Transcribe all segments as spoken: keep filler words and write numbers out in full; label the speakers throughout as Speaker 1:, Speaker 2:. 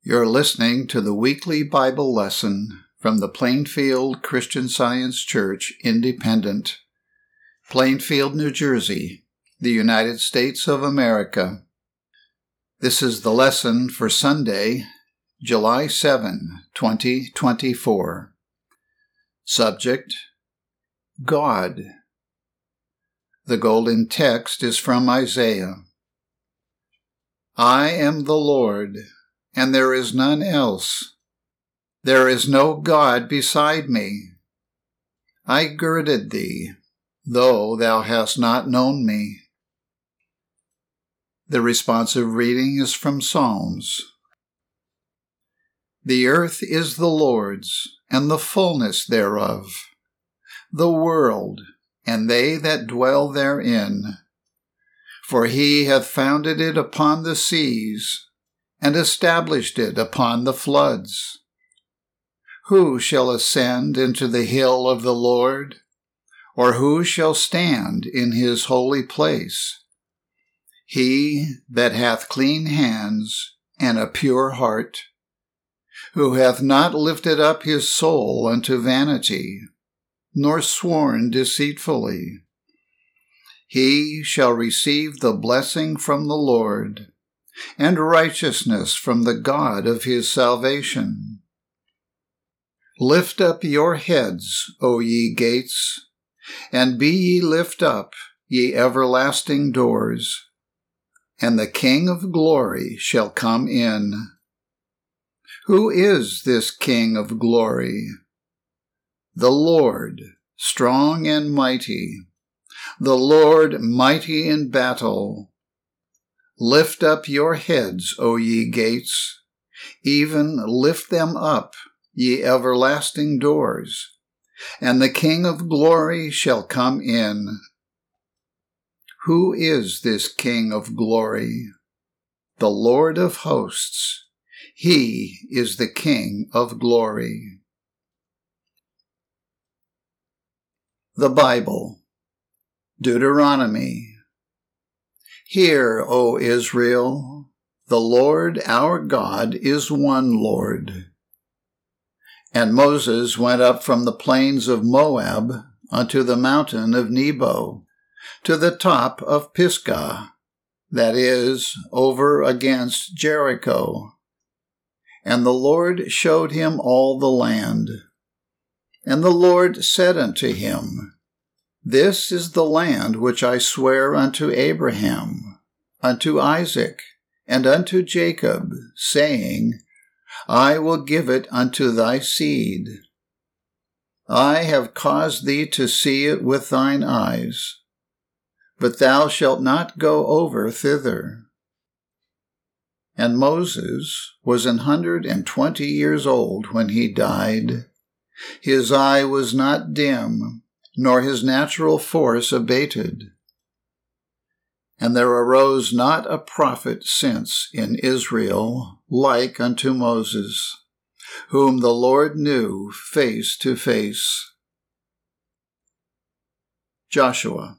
Speaker 1: You're listening to the weekly Bible lesson from the Plainfield Christian Science Church Independent, Plainfield, New Jersey, the United States of America. This is the lesson for Sunday, July seventh, twenty twenty-four. Subject: God. The golden text is from Isaiah. I am the Lord, and there is none else. There is no God beside me. I girded thee, though thou hast not known me. The responsive reading is from Psalms. The earth is the Lord's, and the fullness thereof, the world, and they that dwell therein. For he hath founded it upon the seas, and established it upon the floods. Who shall ascend into the hill of the Lord? Or who shall stand in his holy place? He that hath clean hands and a pure heart, who hath not lifted up his soul unto vanity, nor sworn deceitfully. He shall receive the blessing from the Lord, and righteousness from the God of his salvation. Lift up your heads, O ye gates, and be ye lift up, ye everlasting doors, and the King of glory shall come in. Who is this King of glory? The Lord, strong and mighty, the Lord mighty in battle. Lift up your heads, O ye gates, even lift them up, ye everlasting doors, and the King of glory shall come in. Who is this King of glory? The Lord of hosts. He is the King of glory. The Bible. Deuteronomy. Hear, O Israel, the Lord our God is one Lord. And Moses went up from the plains of Moab unto the mountain of Nebo, to the top of Pisgah, that is, over against Jericho. And the Lord showed him all the land. And the Lord said unto him, This is the land which I swear unto Abraham, unto Isaac, and unto Jacob, saying, I will give it unto thy seed. I have caused thee to see it with thine eyes, but thou shalt not go over thither. And Moses was an hundred and twenty years old when he died. His eye was not dim, nor his natural force abated. And there arose not a prophet since in Israel like unto Moses, whom the Lord knew face to face. Joshua.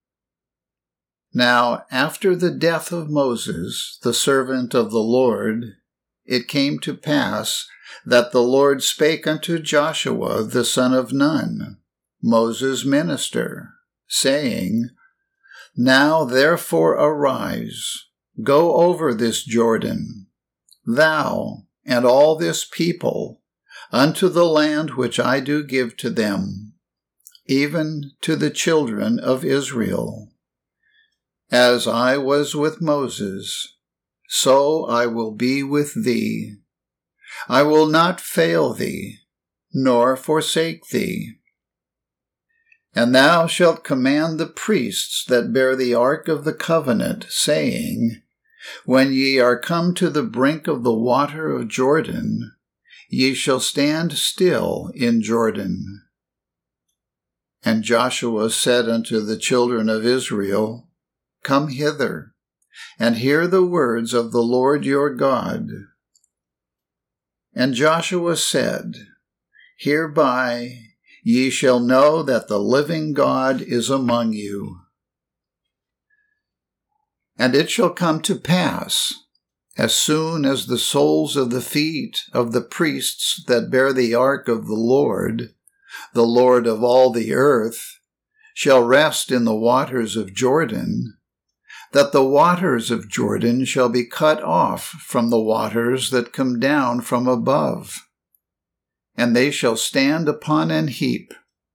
Speaker 1: Now after the death of Moses, the servant of the Lord, it came to pass that the Lord spake unto Joshua the son of Nun, Moses' minister, saying, Now therefore arise, go over this Jordan, thou and all this people, unto the land which I do give to them, even to the children of Israel. As I was with Moses, so I will be with thee. I will not fail thee, nor forsake thee. And thou shalt command the priests that bear the ark of the covenant, saying, When ye are come to the brink of the water of Jordan, ye shall stand still in Jordan. And Joshua said unto the children of Israel, Come hither, and hear the words of the Lord your God. And Joshua said, Hereby ye shall know that the living God is among you. And it shall come to pass, As soon as the soles of the feet of the priests that bear the ark of the Lord, the Lord of all the earth, shall rest in the waters of Jordan, that the waters of Jordan shall be cut off from the waters that come down from above, and they shall stand upon an heap.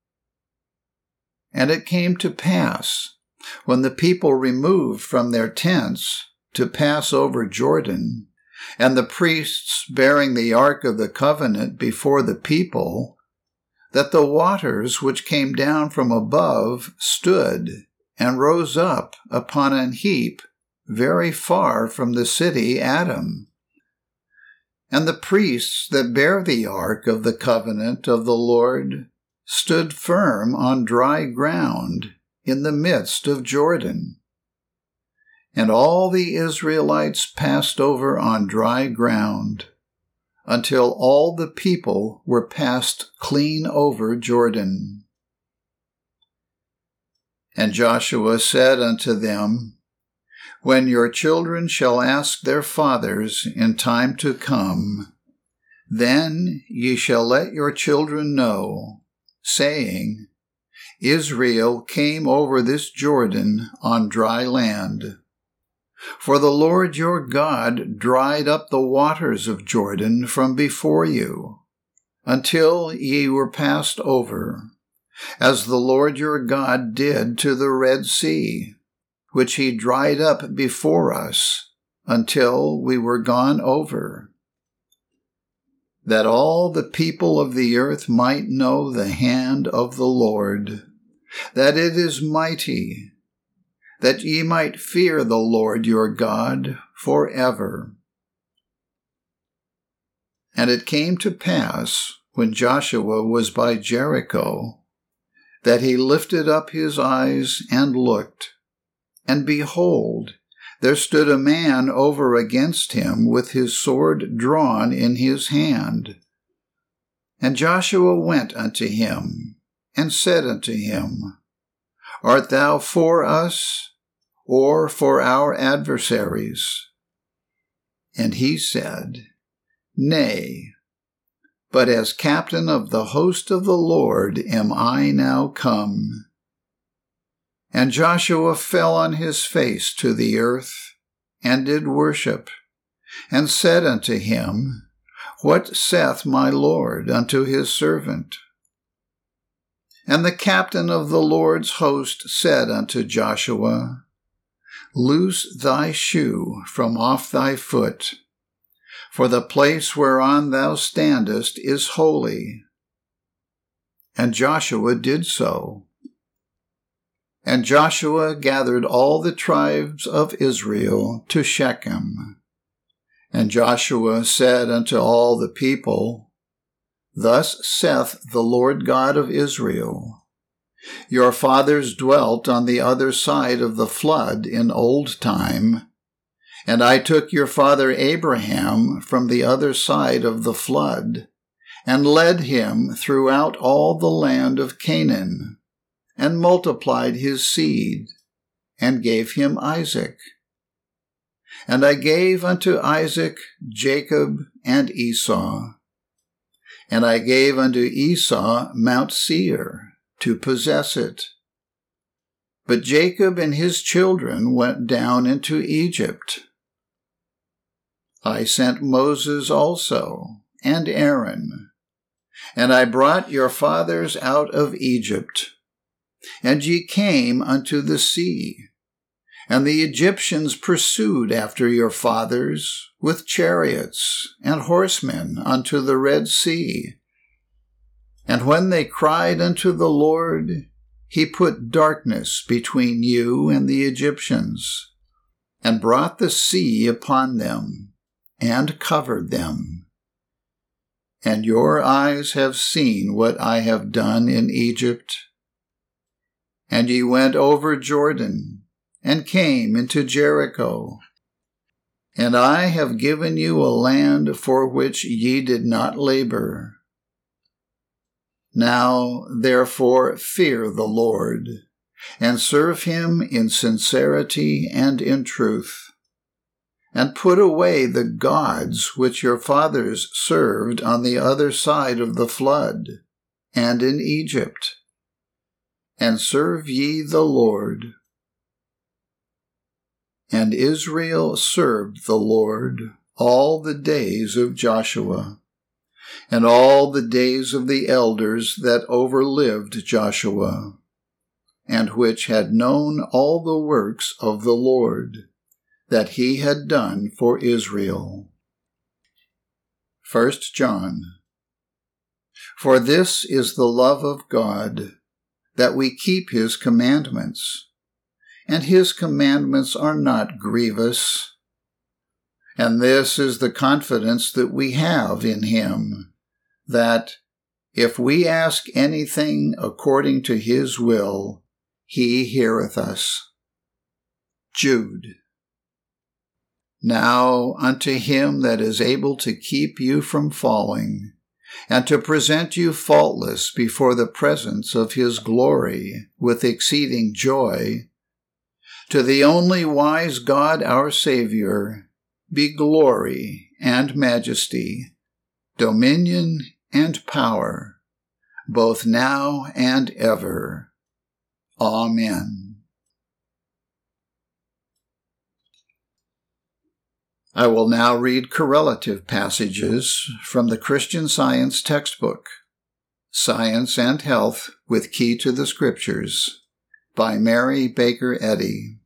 Speaker 1: And it came to pass, when the people removed from their tents to pass over Jordan, and the priests bearing the ark of the covenant before the people, that the waters which came down from above stood and rose up upon an heap very far from the city Adam. And the priests that bear the ark of the covenant of the Lord stood firm on dry ground in the midst of Jordan. And all the Israelites passed over on dry ground, until all the people were passed clean over Jordan. And Joshua said unto them, When your children shall ask their fathers in time to come, then ye shall let your children know, saying, Israel came over this Jordan on dry land. For the Lord your God dried up the waters of Jordan from before you, until ye were passed over, as the Lord your God did to the Red Sea, which he dried up before us, until we were gone over, that all the people of the earth might know the hand of the Lord, that it is mighty, that ye might fear the Lord your God forever. And it came to pass, when Joshua was by Jericho, that he lifted up his eyes and looked, and behold, there stood a man over against him with his sword drawn in his hand. And Joshua went unto him, and said unto him, Art thou for us, or for our adversaries? And he said, Nay, but as captain of the host of the Lord am I now come. And Joshua fell on his face to the earth, and did worship, and said unto him, What saith my Lord unto his servant? And the captain of the Lord's host said unto Joshua, Loose thy shoe from off thy foot, for the place whereon thou standest is holy. And Joshua did so. And Joshua gathered all the tribes of Israel to Shechem. And Joshua said unto all the people, Thus saith the Lord God of Israel, Your fathers dwelt on the other side of the flood in old time, and I took your father Abraham from the other side of the flood, and led him throughout all the land of Canaan, and multiplied his seed, and gave him Isaac. And I gave unto Isaac Jacob and Esau, and I gave unto Esau Mount Seir, to possess it. But Jacob and his children went down into Egypt. I sent Moses also, and Aaron, and I brought your fathers out of Egypt. And ye came unto the sea, and the Egyptians pursued after your fathers with chariots and horsemen unto the Red Sea. And when they cried unto the Lord, he put darkness between you and the Egyptians, and brought the sea upon them, and covered them. And your eyes have seen what I have done in Egypt. And ye went over Jordan, and came into Jericho. And I have given you a land for which ye did not labor. Now, therefore, fear the Lord, and serve him in sincerity and in truth, and put away the gods which your fathers served on the other side of the flood, and in Egypt, and serve ye the Lord. And Israel served the Lord all the days of Joshua, and all the days of the elders that overlived Joshua, and which had known all the works of the Lord, that he had done for Israel. First John. For this is the love of God, that we keep his commandments, and his commandments are not grievous. And this is the confidence that we have in him, that if we ask anything according to his will, he heareth us. Jude. Now unto him that is able to keep you from falling, and to present you faultless before the presence of his glory with exceeding joy, to the only wise God our Savior, be glory and majesty, dominion and power, both now and ever. Amen. I will now read correlative passages from the Christian Science textbook, Science and Health with Key to the Scriptures, by Mary Baker Eddy.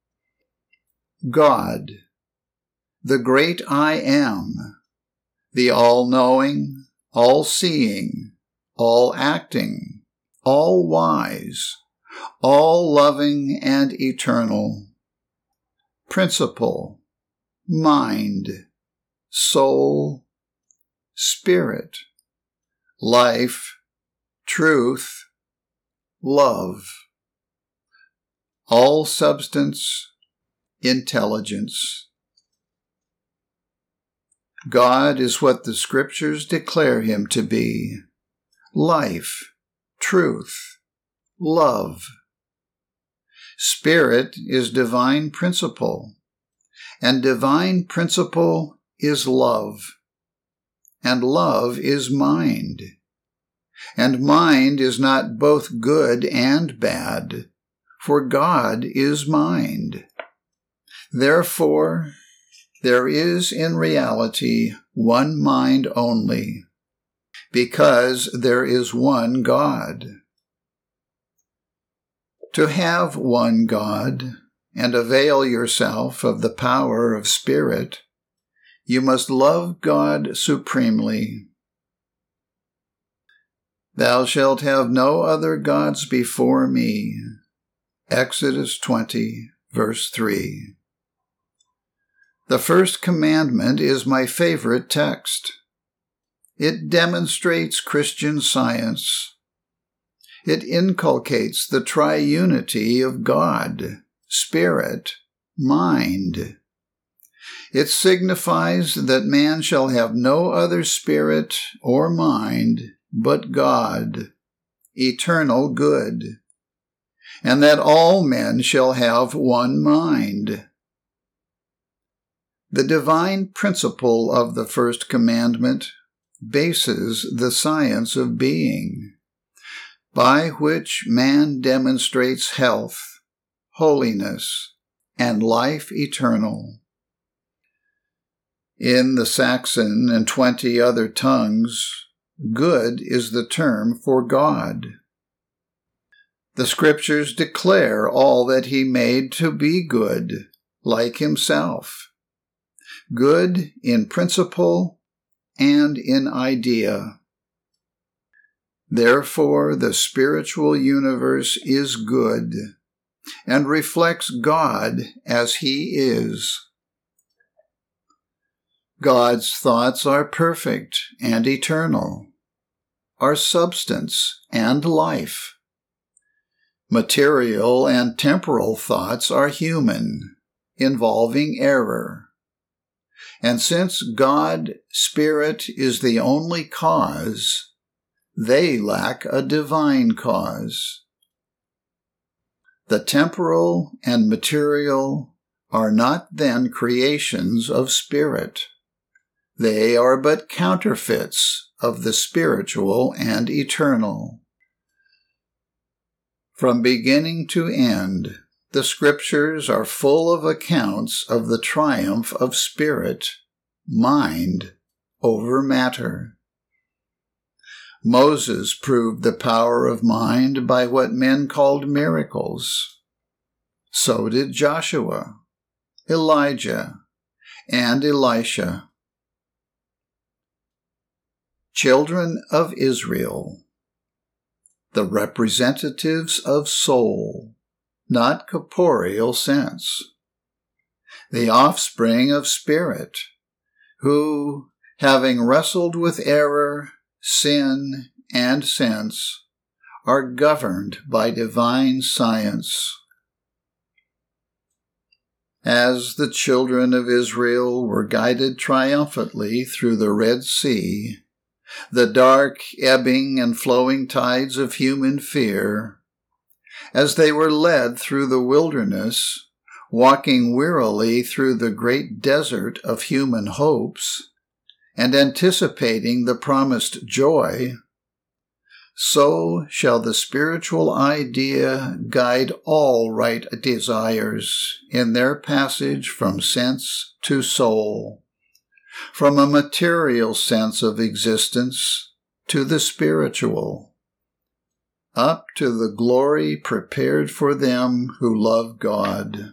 Speaker 1: God, the great I Am, the all-knowing, all-seeing, all-acting, all-wise, all-loving and eternal, principle, mind, soul, spirit, life, truth, love, all substance, intelligence. God is what the Scriptures declare him to be: life, truth, love. Spirit is divine principle, and divine principle is love, and love is mind, and mind is not both good and bad, for God is mind. Therefore, there is in reality one mind only, because there is one God. To have one God, and avail yourself of the power of Spirit, you must love God supremely. Thou shalt have no other gods before me. Exodus twenty, verse three. The first commandment is my favorite text. It demonstrates Christian Science. It inculcates the triunity of God, Spirit, mind. It signifies that man shall have no other spirit or mind but God, eternal good, and that all men shall have one mind. The divine principle of the first commandment bases the science of being, by which man demonstrates health, holiness, and life eternal. In the Saxon and twenty other tongues, good is the term for God. The Scriptures declare all that he made to be good, like himself, good in principle and in idea. Therefore, the spiritual universe is good and reflects God as he is. God's thoughts are perfect and eternal, are substance and life. Material and temporal thoughts are human, involving error. And since God, Spirit, is the only cause, they lack a divine cause. The temporal and material are not then creations of spirit. They are but counterfeits of the spiritual and eternal. From beginning to end, the Scriptures are full of accounts of the triumph of spirit, mind, over matter. Moses proved the power of mind by what men called miracles. So did Joshua, Elijah, and Elisha. Children of Israel, the representatives of soul, not corporeal sense, the offspring of spirit, who, having wrestled with error, sin, and sense, are governed by divine science. As the children of Israel were guided triumphantly through the Red Sea, the dark, ebbing, and flowing tides of human fear, as they were led through the wilderness, walking wearily through the great desert of human hopes, and anticipating the promised joy, so shall the spiritual idea guide all right desires in their passage from sense to soul, from a material sense of existence to the spiritual, up to the glory prepared for them who love God.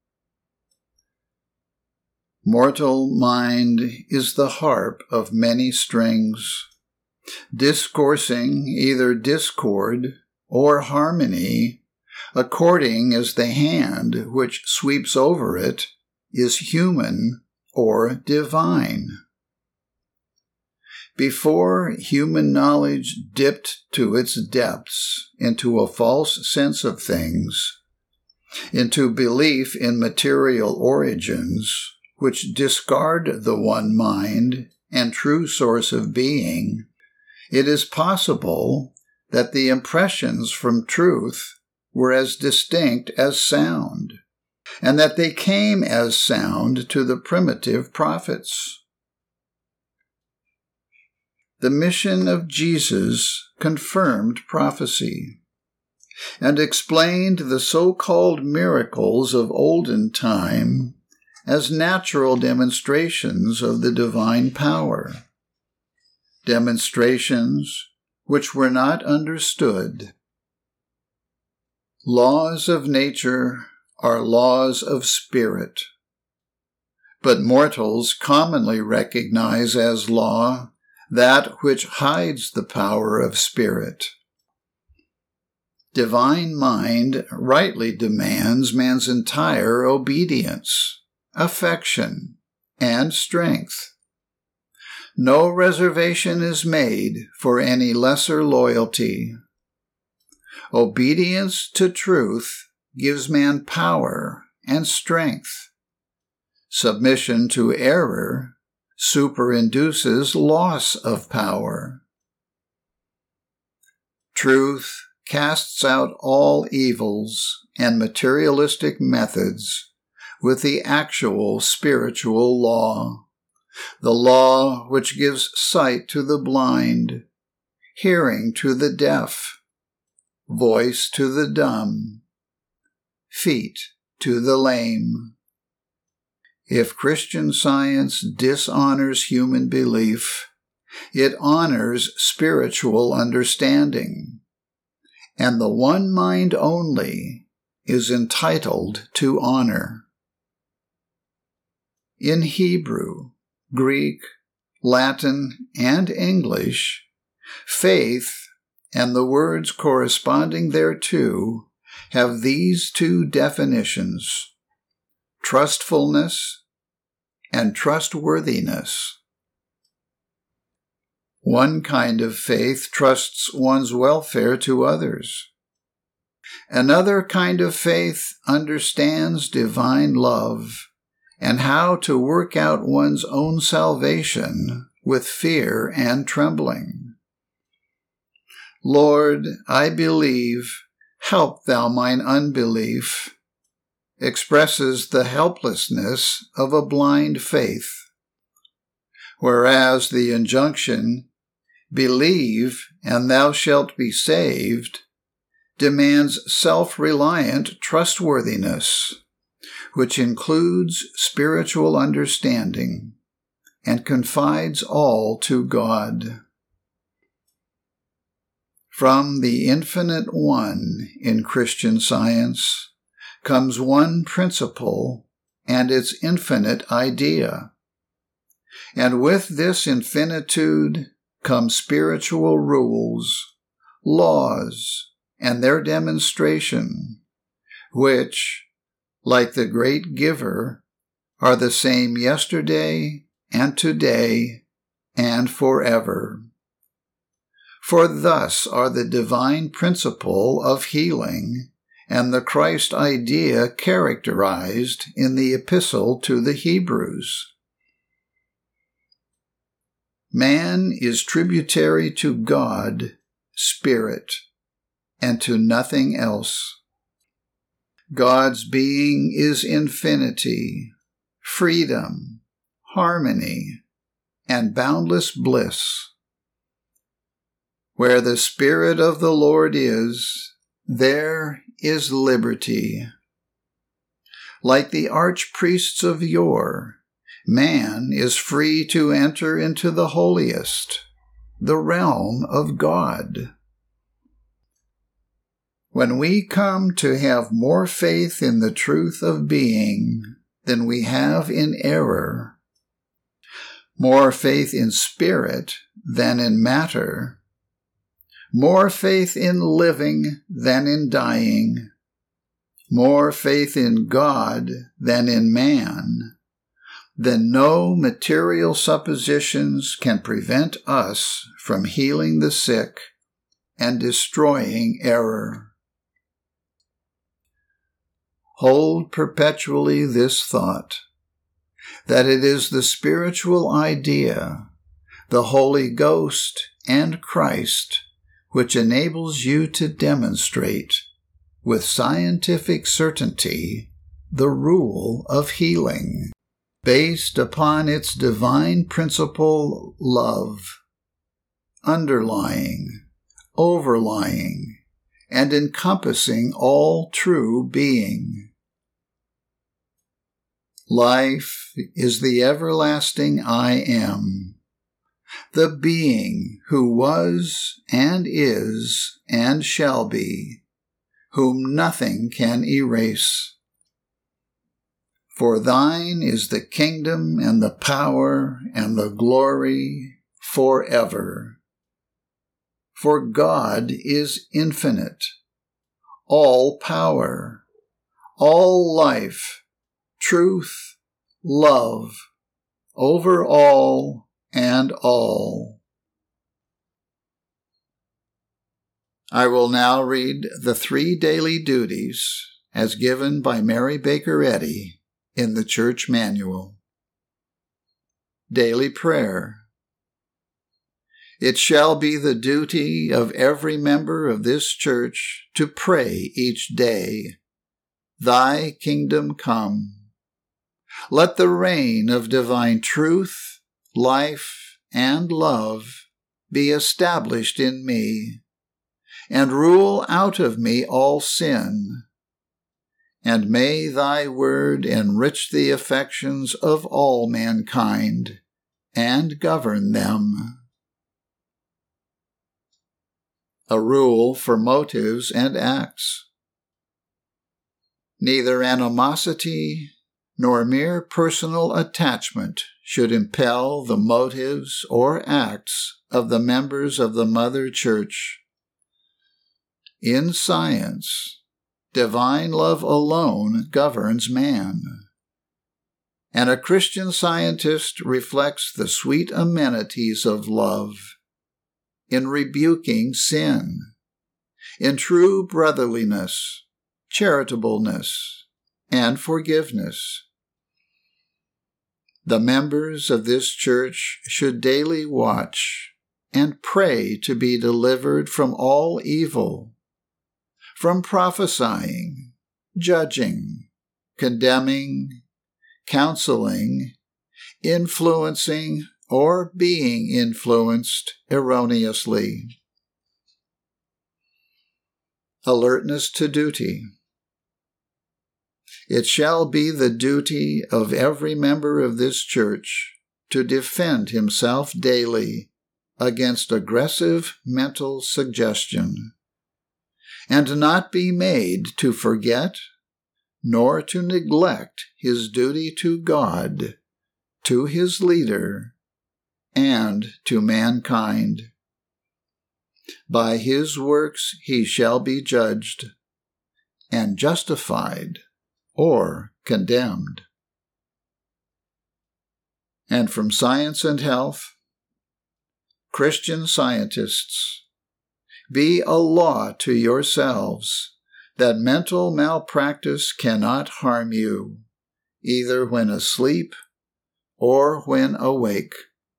Speaker 1: Mortal mind is the harp of many strings, discoursing either discord or harmony, according as the hand which sweeps over it is human or divine. Before human knowledge dipped to its depths into a false sense of things, into belief in material origins, which discard the one mind and true source of being, it is possible that the impressions from truth were as distinct as sound, and that they came as sound to the primitive prophets. The mission of Jesus confirmed prophecy and explained the so-called miracles of olden time as natural demonstrations of the divine power, demonstrations which were not understood. Laws of nature are laws of spirit, but mortals commonly recognize as law that which hides the power of spirit. Divine mind rightly demands man's entire obedience, affection, and strength. No reservation is made for any lesser loyalty. Obedience to truth gives man power and strength. Submission to error superinduces loss of power. Truth casts out all evils and materialistic methods with the actual spiritual law, the law which gives sight to the blind, hearing to the deaf, voice to the dumb, feet to the lame. If Christian Science dishonors human belief, it honors spiritual understanding, and the one mind only is entitled to honor. In Hebrew, Greek, Latin, and English, faith and the words corresponding thereto have these two definitions: trustfulness and trustworthiness. One kind of faith trusts one's welfare to others. Another kind of faith understands divine love and how to work out one's own salvation with fear and trembling. Lord, I believe, help thou mine unbelief. expresses the helplessness of a blind faith, whereas the injunction, "Believe, and thou shalt be saved," demands self-reliant trustworthiness, which includes spiritual understanding and confides all to God. From the Infinite One in Christian Science comes one principle and its infinite idea. And with this infinitude come spiritual rules, laws, and their demonstration, which, like the great giver, are the same yesterday and today and forever. For thus are the divine principle of healing and the Christ idea characterized in the Epistle to the Hebrews. Man is tributary to God, Spirit, and to nothing else. God's being is infinity, freedom, harmony, and boundless bliss. Where the Spirit of the Lord is, there is liberty. Like the archpriests of yore, man is free to enter into the holiest, the realm of God. When we come to have more faith in the truth of being than we have in error, more faith in spirit than in matter, more faith in living than in dying, more faith in God than in man, then no material suppositions can prevent us from healing the sick and destroying error. Hold perpetually this thought, that it is the spiritual idea, the Holy Ghost and Christ, which enables you to demonstrate, with scientific certainty, the rule of healing, based upon its divine principle, love, underlying, overlying, and encompassing all true being. Life is the everlasting I Am, the being who was and is and shall be, whom nothing can erase. For thine is the kingdom and the power and the glory forever. For God is infinite, all power, all life, truth, love, over all and all. I will now read the three daily duties as given by Mary Baker Eddy in the Church Manual. Daily Prayer. It shall be the duty of every member of this church to pray each day, Thy kingdom come. Let the reign of divine truth, life, and love be established in me, and rule out of me all sin. And may thy word enrich the affections of all mankind, and govern them. A rule for motives and acts. Neither animosity nor mere personal attachment should impel the motives or acts of the members of the Mother Church. In science, divine love alone governs man, and a Christian scientist reflects the sweet amenities of love in rebuking sin, in true brotherliness, charitableness, and forgiveness. The members of this church should daily watch and pray to be delivered from all evil, from prophesying, judging, condemning, counseling, influencing, or being influenced erroneously. Alertness to duty. It shall be the duty of every member of this church to defend himself daily against aggressive mental suggestion, and not be made to forget nor to neglect his duty to God, to his leader, and to mankind. By his works he shall be judged, and justified or condemned. And from Science and Health, Christian Scientists, be a law to yourselves that mental malpractice cannot harm you, either when asleep or when awake.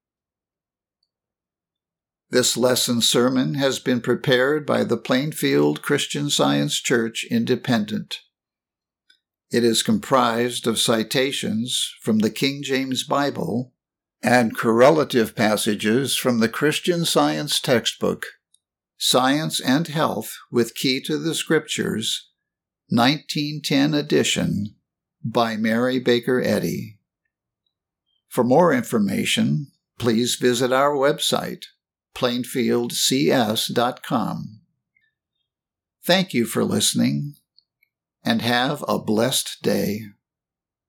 Speaker 1: This lesson sermon has been prepared by the Plainfield Christian Science Church Independent. It is comprised of citations from the King James Bible and correlative passages from the Christian Science textbook, Science and Health with Key to the Scriptures, nineteen ten edition, by Mary Baker Eddy. For more information, please visit our website, plainfield c s dot com. Thank you for listening, and have a blessed day.